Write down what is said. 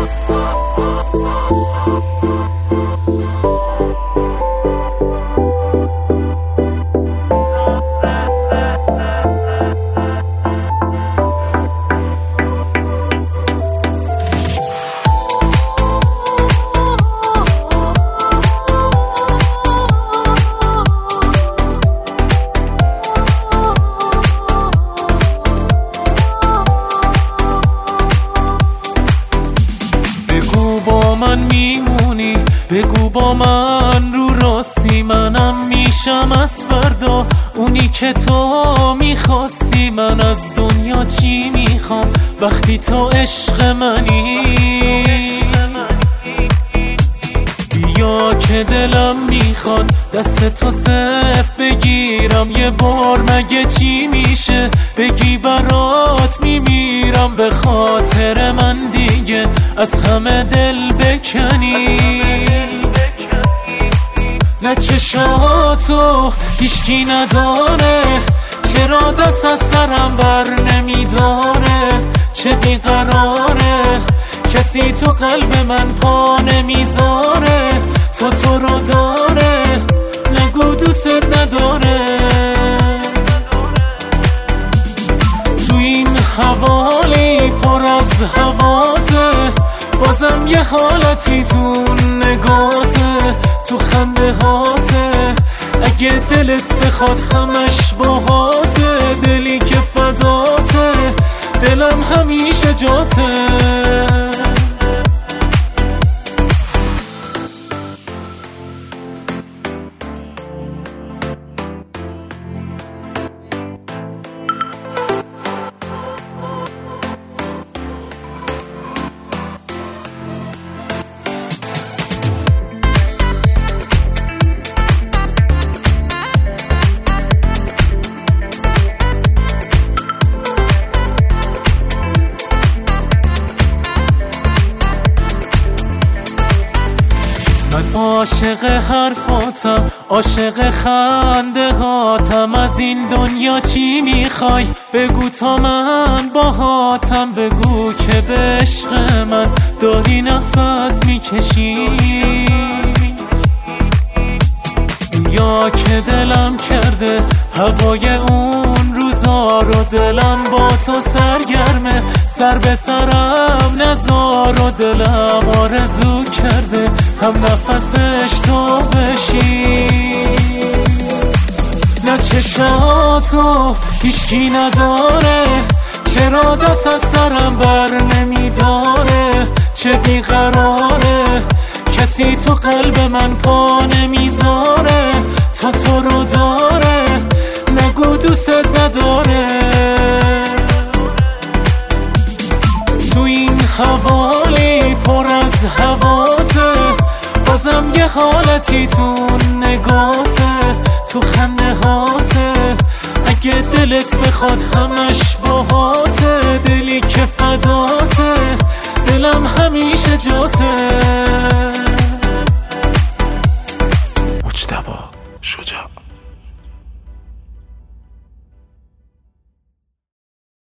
میمونی، بگو با من رو راستی، منم میشم از فردا اونی که تو میخواستی. من از دنیا چی میخوام وقتی تو عشق منی؟ بیا که دلم میخواد دست تو سفت بگیرم، یه بار مگه چی میشه بگی برات میمیرم. به خاطر من دیگه از همه دل بکنی، نه چشاتو هیچکی نداره، چرا دست از سرم بر نمیداره؟ چه بیقراره کسی تو قلب من پا نمیذاره، تو رو داره نگو دوست نداره. تو این حوالی پر از هواته، بازم یه حالتی تو نگاته، تو خنده هاته، اگه دلت بخواد همش باهاته، دلی که فداته دلم همیشه جاته. من عاشق حرفاتم، عاشق خنده هاتم، از این دنیا چی میخوای بگو تا من باهاتم. بگو که به عشق من داری نفس میکشی، یا که دلم کرده هوای اون روزا رو، دلم با تو سرگرمه سر به سرم نذار، و دلم آرزو کرده هم نفسش تو بشی. نه چشاتو هیچکی نداره، چرا دست از سرم بر نمیداره؟ چه بیقراره کسی تو قلب من پا نمیذاره، تو رو داره نگو دوست نداره. تو این حوالی پر از هواته، بازم یه حالتی تو نگاته، تو خنده هاته، اگه دلت بخواد همش باهاته، دلی که فداته دلم همیشه جاته. مجتبی شجاع